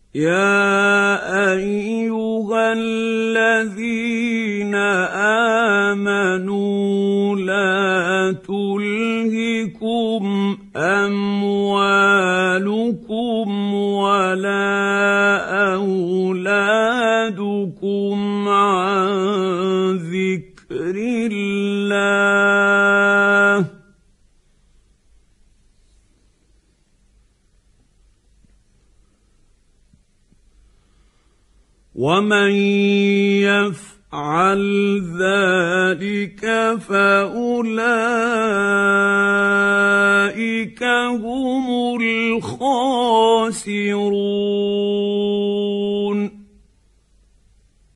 يا أيها الذين آمنوا لا تلهكم أموالكم ولا أولادكم عن ذكر الله ومن يفعل ذلك فأولئك هم الخاسرون.